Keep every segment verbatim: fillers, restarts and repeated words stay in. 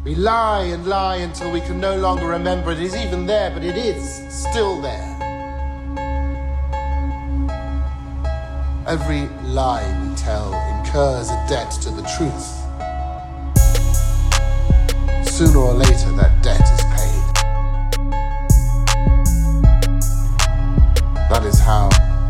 We lie and lie until we can no longer remember it is even there, but it is still there. Every lie we tell incurs a debt to the truth. Sooner or later, that debt is paid. That is how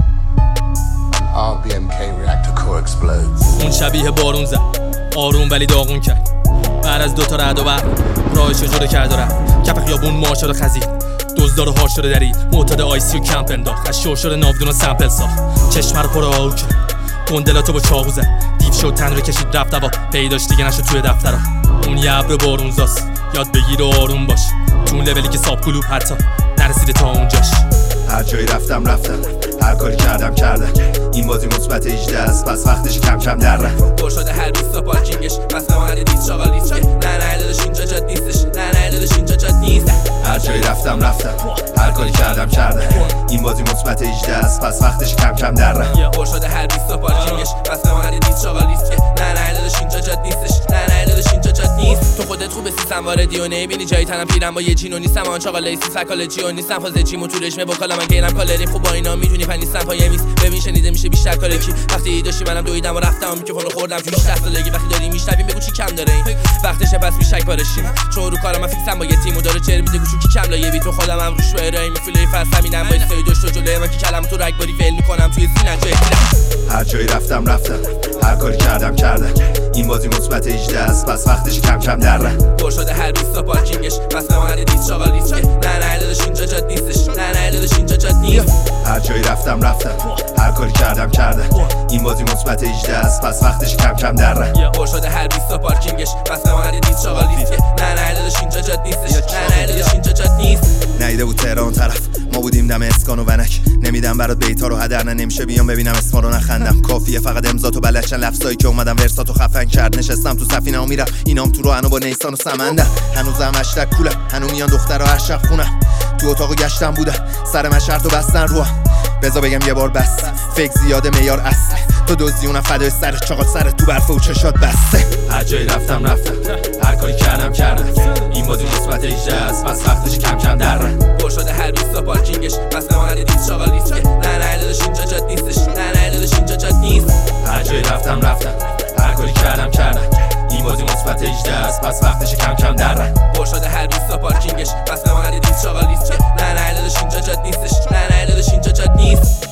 an R B M K reactor core explodes. اون شبیه بارون زد، آروم ولی داغون کرد. بعد از دوتا رعد و برق راهش رو جدا کرد و رفت. کف خیابون مار شد و خزید، دزدار و هار شده درید. معتاد آیسی و کمپ انداخت، از شو شده ناودون و سمپل ساخت. چشم رو پر آهو کرد، گندلاتو با چاقو زد. دیو شد تن رو کشید رفت هوا، پیداش دیگه نشد توی دفترها. اون یه ابر بارونزاست، یاد بگیر و آروم باش. تو اون لولی که ساب کلوب حتی نرسیده تا اونجاش. هر جایی رفتم رفتم، هر کاری کردم کردم. این بازی مثبت هجده است، پس وقتش کم کم در رفت. پر شده هر بیست تا پارکینگش، پس بمانده دیست شاغال لیست. نه نه داداش اینجا جات نیستش، نه نه داداش اینجا جات نیست. هر جایی رفتم رفتم، هر کاری کردم کردم. این بازی مثبت هجده است، پس وقتش کم کم در رفت. پر شده هر بیست تا پارکینگش، پس بمانده دیست شاغال لیست. نه نه داداش اینجا جات نیستش، نه نه داداش اینجا جات نیست. تو خودت خوبه سیستم واردی و نمیبینی جایی تنم پیرم با یه جینو نیستم. آن چاقال لیسی سایکولوژی و نیستم، فاز جیمو تو رشمه بکالا من گیرم کالری خوب با اینا میدونی پن نیستم پای میز. ببین شنیده میشه بیشتر کار کی. وقتی داشتی منم دویدم و رفتم میکروفون رو خوردم تو هجده سالگی. وقتی داری میشنویم بگو چی کم داره این وقتشه پس میشک بارشین. چون رو کارم من فیکسم با یه تیم و داره چر میده گوشو کی کم لایه بیت رو خودم هم روش ارائه میفله فاس همینم با استای داشت و جلوی من کی کلام تو رگباری فعل میکنم توی سینه جای هر جایی رفتم رفتم، هر کاری کردم کردم. این بازی مثبت هجده است، پس وقتش کم کم در رفت. پر شده هر بیست تا پارکینگش، پس بمانده دیست شاغال لیست. نه نه داداش اینجا جات نیستش، نه نه داداش اینجا جات نیست. هر جایی رفتم رفتم، هر کاری کردم کردم. این بازی مثبت هجده است، پس وقتش کم کم در رفت. پر شده هر بیست تا پارکینگش، پس بمانده دیست شاغال لیست. نه نه داداش اینجا جات نیستش، نه نه داداش اینجا جات نیست. نیده بود تهران طرف، ما بودیم دم اسکان و ونک. نمیدم برات بیتا رو هدر، نه نمیشه بیام ببینم اسما رو نخندم. کافیه فقط امضا و بلدشن لفظایی که اومدم ورساتو خفن کرد. نشستم تو سفینه و میرم اینام تو رو انو با نیسان و سمندم. هنوزم اشتک کولم، هنو میان دخترها هر شب خونم. تو اتاقو گشتم بودم، سر من شرط و بستن روام. بذار بگم یه بار بس، فکر زیاده میار اصله. تو دزدیونم فدای سر چاقال سر تو برف و چشات بسته. هر جایی رفتم رفتم، هر کاری کردم کردم. این بازی مثبت هجده است، پس وقتش کم کم در رفت. پر شده هر بیست تا پارکینگش، پس بمانده دیست شاغال لیست. نه نه داداش اینجا جات نیستش، نه نه داداش اینجا جات نیست. هر جایی رفتم رفتم، هر کاری کردم کردم. این بازی مثبت هجده است، پس وقتش کم کم در رفت. پر شده هر بیست تا پارکینگش، پس بمانده دیست شاغال لیست. نه نه داداش اینجا جات نیستش، نه نه داداش اینجا جات نیست.